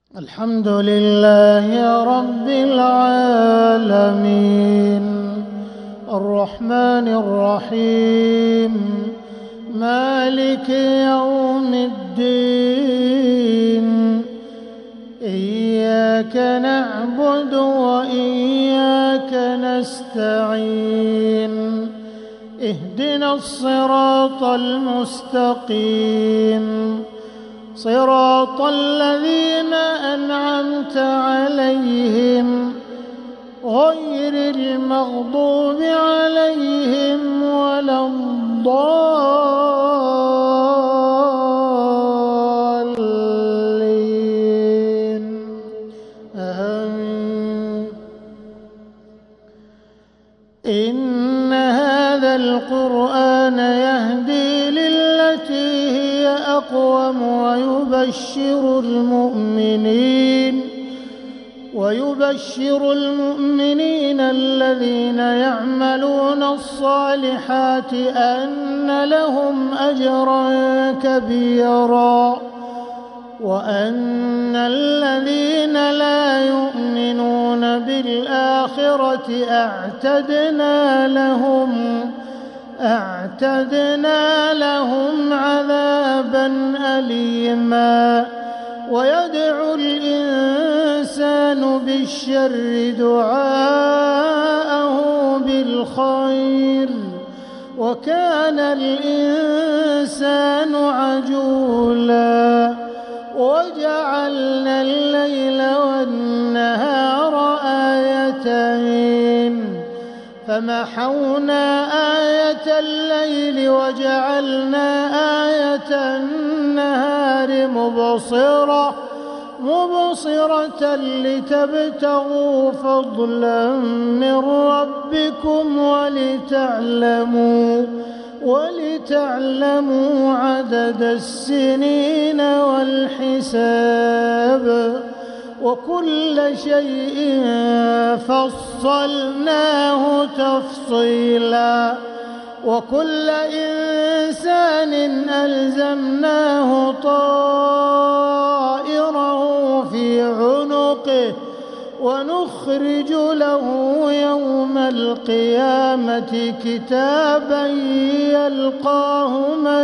الحمد لله رب العالمين الرحمن الرحيم مالك يوم الدين إياك نعبد وإياك نستعين اهدنا الصراط المستقيم صراط الذين أنعمت عليهم غير المغضوب عليهم ولا الضالين آمين. إن هذا القرآن يهدي للتي هي أقوم ويبشر المؤمنين الذين يعملون الصالحات أن لهم أجرا كبيرا وأن الذين لا يؤمنون بالآخرة أعتدنا لهم عذابا أليما. ويدعو الإنسان بالشر دعاءه بالخير وكان الإنسان عجولا. وجعلنا الليل والنهار آيتين فمحونا آية الليل وجعلنا آية النهار مبصرة لتبتغوا فضلا من ربكم ولتعلموا عدد السنين والحساب وكل شيء فصلناه تفصيلا. وكل إنسان ألزمناه طائره في عنقه ونخرج له يوم القيامة كتابا يلقاه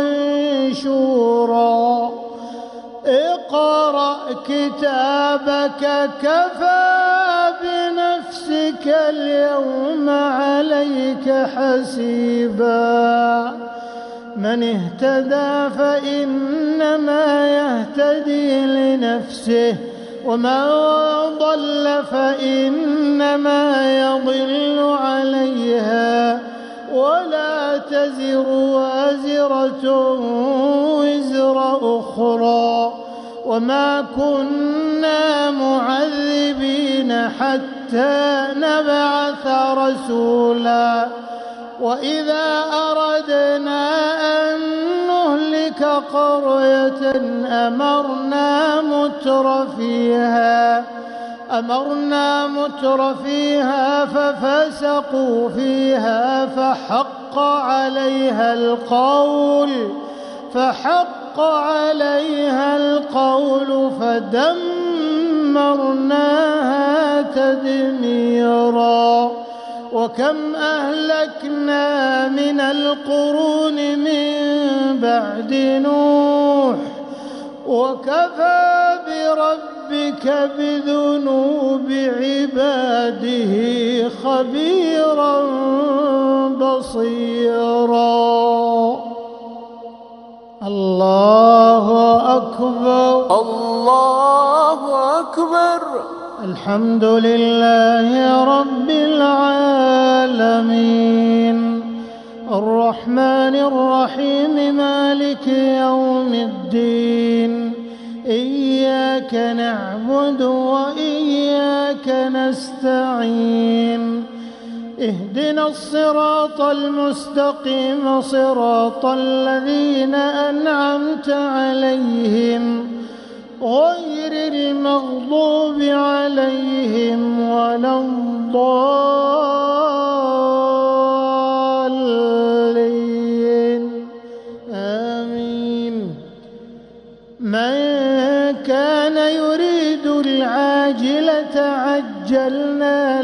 منشورا. اقرأ كتابك كفى بنفسك اليوم عليك حسيبا. من اهتدى فإنما يهتدي لنفسه ومن ضل فإنما يضل عليها ولا تزر وازرة وزر أخرى وما كنا معذبين حتى نبعث رسولا. وإذا أردنا أن نهلك قرية أمرنا متر فيها ففسقوا فيها فحق عليها القول فدمرناها تدميرا. وكم أهلكنا من القرون من بعد نوح وكفى بربك بذنوب عباده خبيرا بصيرا. الله أكبر الله أكبر. الحمد لله رب العالمين الرحمن الرحيم مالك يوم الدين إياك نعبد وإياك نستعين اهدنا الصراط المستقيم صراط الذين أنعمت عليهم غير المغضوب عليهم ولا الضالين آمين. من كان يريد العاجلة عجلنا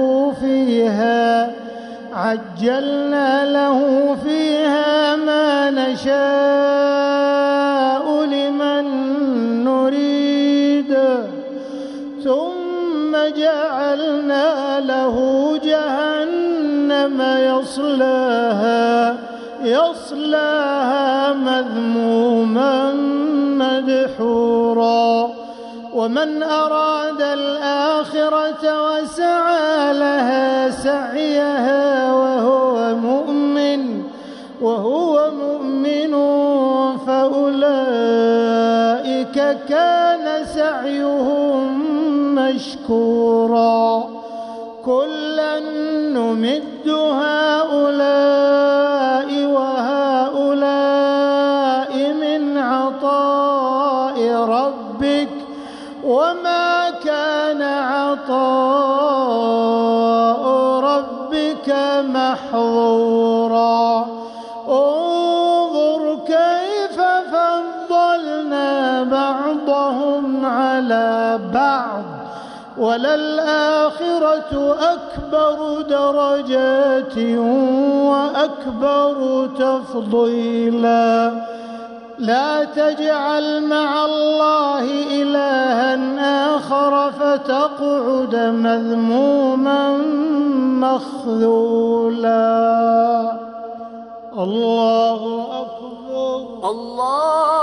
له فيها ما نشاء لمن نريد ثم جعلنا له جهنم يصلاها مذموما مدحورا ومن أراد الآخرة وسعى لها سعيها وهو مؤمن فأولئك كان سعيهم مشكورا كلا نمد هؤلاء وهؤلاء من عطاء ربك وما كان عطاء ربك محظورا انظر كيف فضلنا بعضهم على بعض وللآخرة أكبر درجات وأكبر تفضيلا لا تجعل مع الله إلها آخر فتقعد مذموما مخذولا الله أكبر. الله